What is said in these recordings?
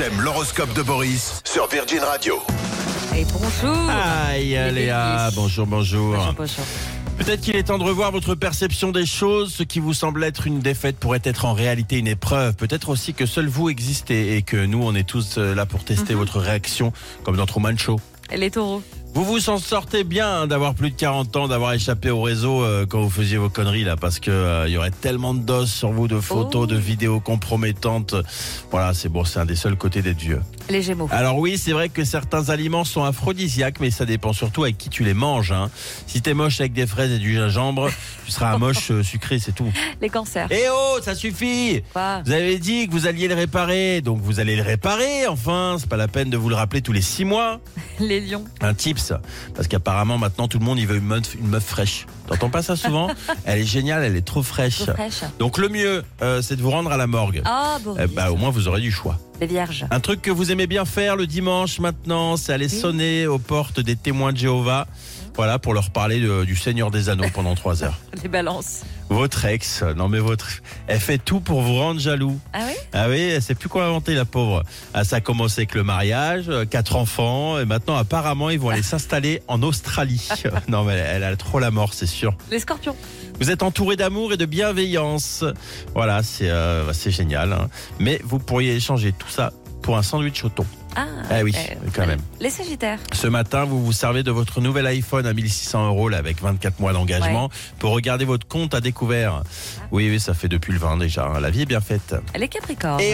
J'aime l'horoscope de Boris sur Virgin Radio. Et bonjour. Aïe, Léa, bonjour. Bonjour. Peut-être qu'il est temps de revoir votre perception des choses. Ce qui vous semble être une défaite pourrait être en réalité une épreuve. Peut-être aussi que seul vous existez et que nous, on est tous là pour tester votre réaction, comme dans Truman Show. Et les taureaux. Vous vous en sortez bien d'avoir plus de 40 ans, d'avoir échappé au réseau quand vous faisiez vos conneries là, parce que il y aurait tellement de doses sur vous, de photos, de vidéos compromettantes. Voilà, c'est bon, c'est un des seuls côtés d'être vieux. Les gémeaux. Alors oui, c'est vrai que certains aliments sont aphrodisiaques, mais ça dépend surtout avec qui tu les manges. Hein. Si t'es moche avec des fraises et du gingembre, tu seras un moche sucré, c'est tout. Les cancers. Eh oh, ça suffit. Quoi ? Vous avez dit que vous alliez le réparer, donc vous allez le réparer, enfin. C'est pas la peine de vous le rappeler tous les 6 mois. Les lions. Un tips, parce qu'apparemment maintenant tout le monde il veut une meuf fraîche. T'entends pas ça souvent ? Elle est géniale, elle est trop fraîche. Trop fraîche. Donc le mieux, c'est de vous rendre à la morgue. Ah, Boris. Au moins vous aurez du choix. Les vierges. Un truc que vous aimez bien faire le dimanche maintenant, c'est aller sonner aux portes des témoins de Jéhovah. Voilà, pour leur parler du Seigneur des Anneaux pendant 3 heures. Les balances. Votre ex, elle fait tout pour vous rendre jaloux. Ah oui ? Ah oui, elle sait plus quoi inventer, la pauvre. Ah, ça a commencé avec le mariage, 4 enfants, et maintenant apparemment ils vont aller s'installer en Australie. Non mais elle a trop la mort, c'est sûr. Les scorpions. Vous êtes entouré d'amour et de bienveillance. Voilà, c'est génial. Hein. Mais vous pourriez échanger tout ça pour un sandwich au thon. Ah oui, quand même. Les sagittaires. Ce matin, vous vous servez de votre nouvel iPhone à 1600 € là, avec 24 mois d'engagement pour regarder votre compte à découvert. Oui, ça fait depuis le 20 déjà. Hein. La vie est bien faite. Les capricornes. Eh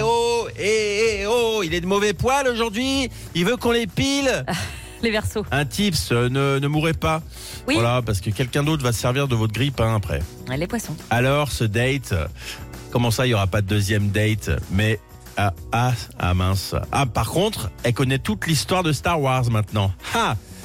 oh, il est de mauvais poil aujourd'hui. Il veut qu'on l'épile. Les verseaux. Un tips, ne mourrez pas. Oui. Voilà, parce que quelqu'un d'autre va se servir de votre grippe après. Les poissons. Alors, ce date, comment ça, il n'y aura pas de deuxième date ? Mais mince. Ah, par contre, elle connaît toute l'histoire de Star Wars maintenant.